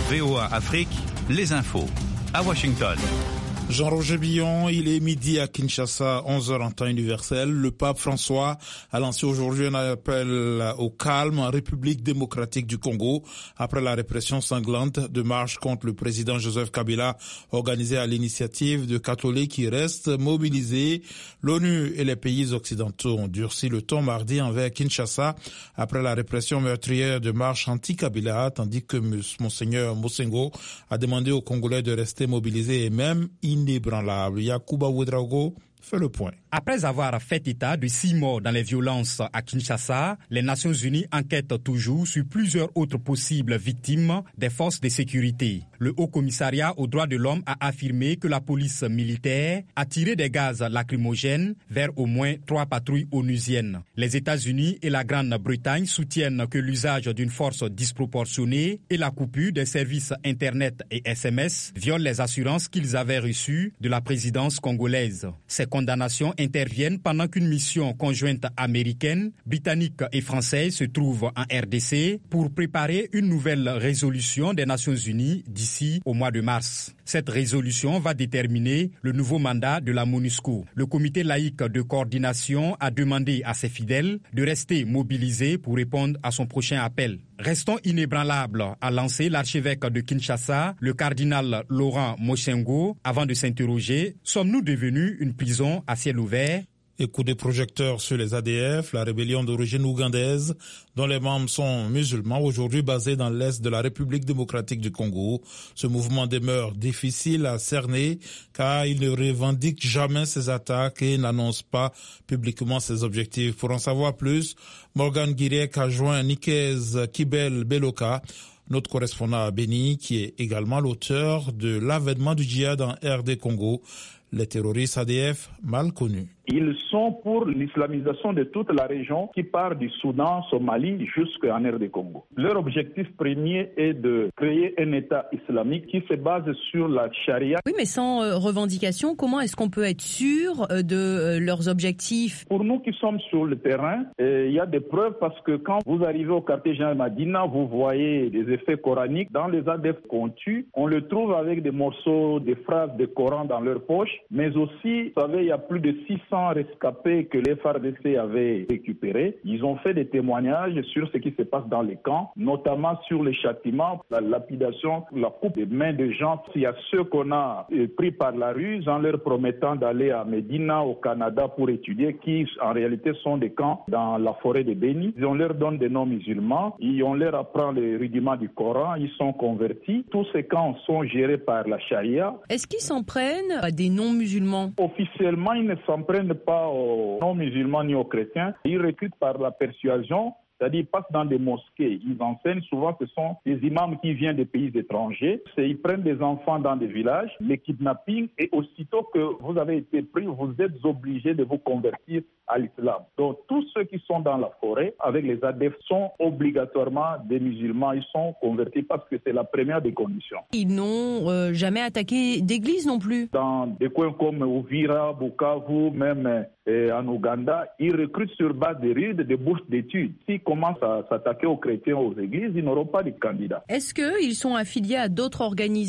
VOA Afrique, les infos. À Washington. Jean-Roger Billon, il est midi à Kinshasa, 11h en temps universel. Le pape François a lancé aujourd'hui un appel au calme en République démocratique du Congo après la répression sanglante de marches contre le président Joseph Kabila organisée à l'initiative de catholiques qui restent mobilisés. L'ONU et les pays occidentaux ont durci le ton mardi envers Kinshasa après la répression meurtrière de marches anti-Kabila, tandis que Monseigneur Mosengo a demandé aux Congolais de rester mobilisés et même inébranlable. Yacouba Ouedraogo fait le point. Après avoir fait état de 6 morts dans les violences à Kinshasa, les Nations Unies enquêtent toujours sur plusieurs autres possibles victimes des forces de sécurité. Le Haut Commissariat aux droits de l'homme a affirmé que la police militaire a tiré des gaz lacrymogènes vers au moins 3 patrouilles onusiennes. Les États-Unis et la Grande-Bretagne soutiennent que l'usage d'une force disproportionnée et la coupure des services Internet et SMS violent les assurances qu'ils avaient reçues de la présidence congolaise. Ces condamnations interviennent pendant qu'une mission conjointe américaine, britannique et française se trouve en RDC pour préparer une nouvelle résolution des Nations Unies d'ici au mois de mars. Cette résolution va déterminer le nouveau mandat de la MONUSCO. Le comité laïque de coordination a demandé à ses fidèles de rester mobilisés pour répondre à son prochain appel. Restons inébranlables, a lancé l'archevêque de Kinshasa, le cardinal Laurent Mosengo, avant de s'interroger, sommes-nous devenus une prison à ciel ouvert ? Et coup de projecteurs sur les ADF, la rébellion d'origine ougandaise, dont les membres sont musulmans, aujourd'hui basée dans l'est de la République démocratique du Congo. Ce mouvement demeure difficile à cerner car il ne revendique jamais ses attaques et n'annonce pas publiquement ses objectifs. Pour en savoir plus, Morgan Guirec a joint Nikez Kibel Beloka, notre correspondant à Béni, qui est également l'auteur de l'avènement du djihad en RD Congo, les terroristes ADF mal connus. Ils sont pour l'islamisation de toute la région qui part du Soudan, Somalie jusqu'en RD Congo. Leur objectif premier est de créer un État islamique qui se base sur la charia. Oui, mais sans revendication, comment est-ce qu'on peut être sûr de leurs objectifs ? Pour nous qui sommes sur le terrain, il y a des preuves parce que quand vous arrivez au quartier général Madina, vous voyez des effets coraniques. Dans les ADF qu'on tue, on le trouve avec des morceaux, des phrases de Coran dans leur poche, mais aussi, vous savez, il y a plus de 600 rescapés que les FARDC avaient récupérés. Ils ont fait des témoignages sur ce qui se passe dans les camps, notamment sur les châtiments, la lapidation, la coupe des mains de gens. Il y a ceux qu'on a pris par la ruse en leur promettant d'aller à Medina, au Canada, pour étudier, qui en réalité sont des camps dans la forêt de Béni. On leur donne des noms musulmans, on leur apprend les rudiments du Coran, ils sont convertis. Tous ces camps sont gérés par la charia. Est-ce qu'ils s'en prennent à des non-musulmans ? Officiellement, ils ne s'en prennent pas aux non-musulmans ni aux chrétiens. Ils recrutent par la persuasion, c'est-à-dire ils passent dans des mosquées. Ils enseignent, souvent ce sont des imams qui viennent des pays étrangers. Ils prennent des enfants dans des villages, les kidnappings, et aussitôt que vous avez été pris, vous êtes obligés de vous convertir à l'islam. Donc tous ceux qui sont dans la forêt avec les ADF sont obligatoirement des musulmans. Ils sont convertis parce que c'est la première des conditions. Ils n'ont jamais attaqué d'église non plus. Dans des coins comme Uvira, Bukavu, même en Ouganda, ils recrutent sur base des rides, des bourses d'études. S'ils commencent à s'attaquer aux chrétiens, aux églises, ils n'auront pas de candidats. Est-ce qu'ils sont affiliés à d'autres organisations ?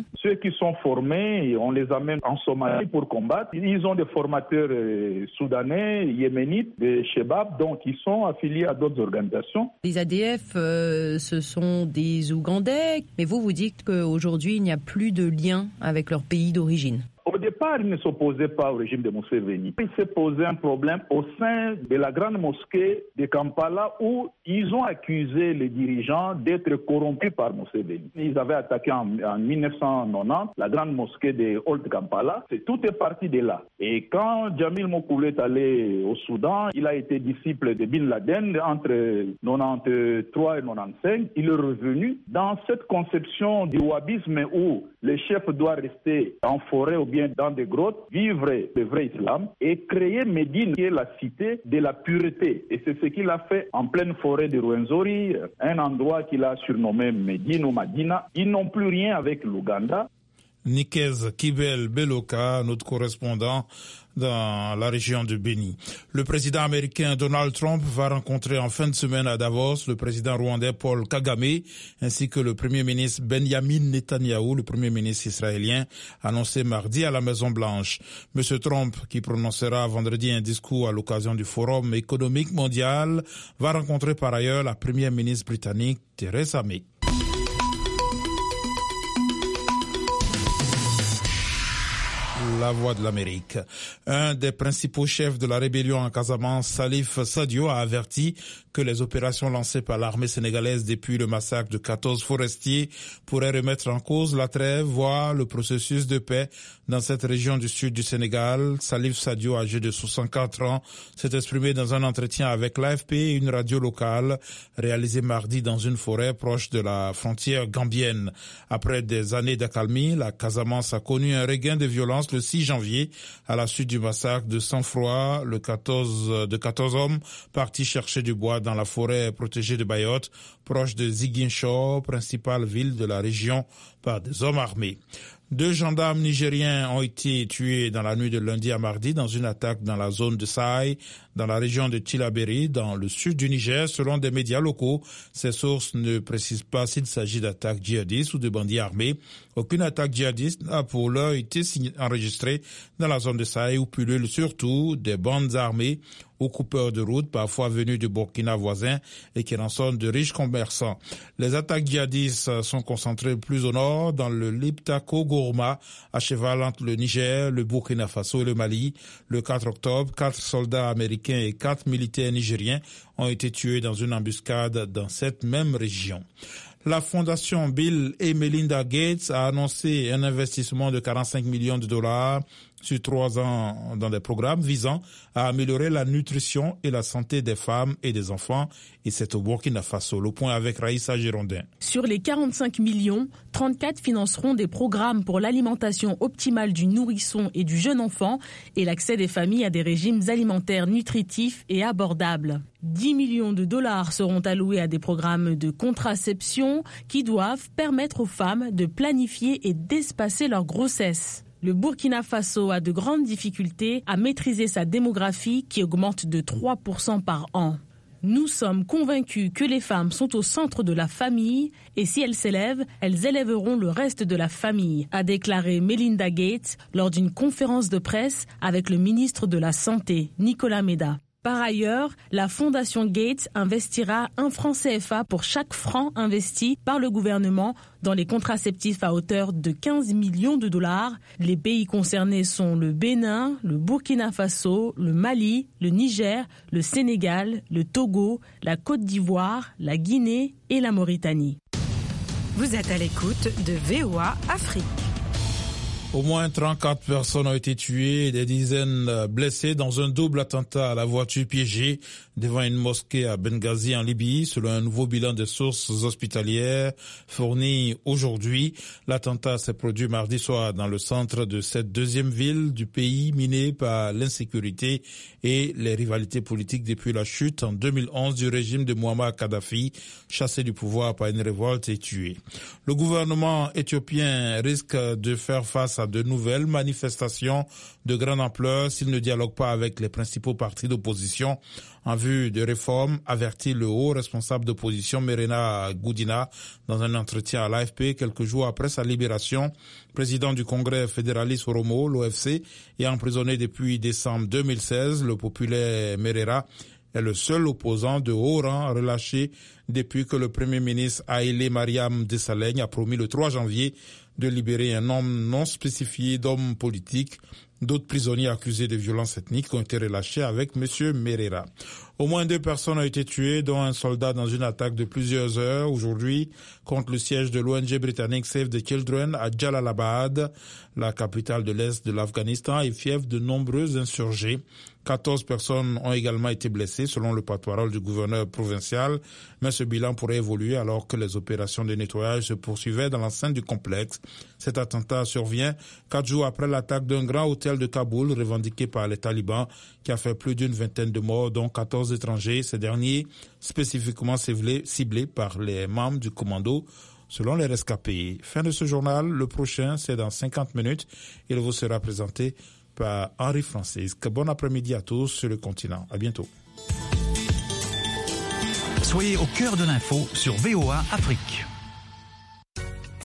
Ceux qui sont formés, on les amène en Somalie pour combattre. Ils ont des formateurs soudanais, yéménites, des Shebab, donc ils sont affiliés à d'autres organisations. Les ADF, ce sont des Ougandais, mais vous dites qu'aujourd'hui, il n'y a plus de lien avec leur pays d'origine. Au départ, il ne s'opposait pas au régime de Museveni. Il s'est posé un problème au sein de la grande mosquée de Kampala où ils ont accusé les dirigeants d'être corrompus par Museveni. Ils avaient attaqué en 1990 la grande mosquée de Old Kampala. Tout est parti de là. Et quand Jamil Mokoulou est allé au Soudan, il a été disciple de Bin Laden entre 93 et 95. Il est revenu dans cette conception du wahhabisme où le chef doit rester en forêt ou bien dans des grottes, vivre le vrai islam et créer Médine, qui est la cité de la pureté. Et c'est ce qu'il a fait en pleine forêt de Rwenzori, un endroit qu'il a surnommé Médine ou Madina. Ils n'ont plus rien avec l'Ouganda. Nikez Kibel Beloka, notre correspondant dans la région de Beni. Le président américain Donald Trump va rencontrer en fin de semaine à Davos le président rwandais Paul Kagame ainsi que le premier ministre Benjamin Netanyahou, le premier ministre israélien, annoncé mardi à la Maison-Blanche. Monsieur Trump, qui prononcera vendredi un discours à l'occasion du Forum économique mondial, va rencontrer par ailleurs la première ministre britannique Theresa May. La Voix de l'Amérique. Un des principaux chefs de la rébellion en Casamance, Salif Sadio, a averti que les opérations lancées par l'armée sénégalaise depuis le massacre de 14 forestiers pourraient remettre en cause la trêve, voire le processus de paix dans cette région du sud du Sénégal. Salif Sadio, âgé de 64 ans, s'est exprimé dans un entretien avec l'AFP et une radio locale réalisé mardi dans une forêt proche de la frontière gambienne. Après des années d'accalmie, la Casamance a connu un regain de violence le 6 janvier à la suite du massacre de sang-froid de 14 hommes partis chercher du bois dans la forêt protégée de Bayotte, proche de Ziguinchor, principale ville de la région, par des hommes armés. 2 gendarmes nigériens ont été tués dans la nuit de lundi à mardi dans une attaque dans la zone de Saï, dans la région de Tillabéri, dans le sud du Niger, selon des médias locaux. Ces sources ne précisent pas s'il s'agit d'attaques djihadistes ou de bandits armés. Aucune attaque djihadiste n'a pour l'heure été enregistrée dans la zone de Saï où pullulent surtout des bandes armées ou coupeurs de route, parfois venus du Burkina voisin et qui rançonnent de riches commerçants. Les attaques djihadistes sont concentrées plus au nord, dans le Liptako-Gourma, à cheval entre le Niger, le Burkina Faso et le Mali. Le 4 octobre, 4 soldats américains et 4 militaires nigériens ont été tués dans une embuscade dans cette même région. La fondation Bill et Melinda Gates a annoncé un investissement de 45 millions de dollars sur 3 ans dans des programmes visant à améliorer la nutrition et la santé des femmes et des enfants. Et c'est au Burkina Faso. Le point avec Raïssa Girondin. Sur les 45 millions, 34 financeront des programmes pour l'alimentation optimale du nourrisson et du jeune enfant et l'accès des familles à des régimes alimentaires nutritifs et abordables. 10 millions de dollars seront alloués à des programmes de contraception qui doivent permettre aux femmes de planifier et d'espacer leur grossesse. Le Burkina Faso a de grandes difficultés à maîtriser sa démographie qui augmente de 3% par an. Nous sommes convaincus que les femmes sont au centre de la famille et si elles s'élèvent, elles élèveront le reste de la famille, a déclaré Melinda Gates lors d'une conférence de presse avec le ministre de la Santé, Nicolas Méda. Par ailleurs, la Fondation Gates investira 1 franc CFA pour chaque franc investi par le gouvernement dans les contraceptifs à hauteur de 15 millions de dollars. Les pays concernés sont le Bénin, le Burkina Faso, le Mali, le Niger, le Sénégal, le Togo, la Côte d'Ivoire, la Guinée et la Mauritanie. Vous êtes à l'écoute de VOA Afrique. Au moins 34 personnes ont été tuées et des dizaines blessées dans un double attentat à la voiture piégée devant une mosquée à Benghazi en Libye, selon un nouveau bilan des sources hospitalières fourni aujourd'hui. L'attentat s'est produit mardi soir dans le centre de cette deuxième ville du pays minée par l'insécurité et les rivalités politiques depuis la chute en 2011 du régime de Muammar Kadhafi, chassé du pouvoir par une révolte et tué. Le gouvernement éthiopien risque de faire face à de nouvelles manifestations de grande ampleur s'il ne dialogue pas avec les principaux partis d'opposition en vue de réformes, avertit le haut responsable d'opposition Merena Goudina dans un entretien à l'AFP quelques jours après sa libération. Président du Congrès fédéraliste Oromo, l'OFC, et emprisonné depuis décembre 2016, le populaire Merera est le seul opposant de haut rang relâché depuis que le Premier ministre Haïlé Mariam Desalegn a promis le 3 janvier de libérer un nombre non spécifié d'hommes politiques. D'autres prisonniers accusés de violences ethniques ont été relâchés avec M. Merera. Au moins 2 personnes ont été tuées, dont un soldat dans une attaque de plusieurs heures aujourd'hui contre le siège de l'ONG britannique Save the Children à Jalalabad, la capitale de l'Est de l'Afghanistan et fief de nombreux insurgés. 14 personnes ont également été blessées selon le porte-parole du gouverneur provincial, mais ce bilan pourrait évoluer alors que les opérations de nettoyage se poursuivaient dans l'enceinte du complexe. Cet attentat survient 4 jours après l'attaque d'un grand hôtel de Kaboul revendiqué par les talibans qui a fait plus d'une vingtaine de morts, dont 14 étrangers. Ces derniers spécifiquement ciblés par les membres du commando selon les rescapés. Fin de ce journal. Le prochain, c'est dans 50 minutes. Il vous sera présenté par Henri Francisque. Bon après-midi à tous sur le continent. À bientôt. Soyez au cœur de l'info sur VOA Afrique.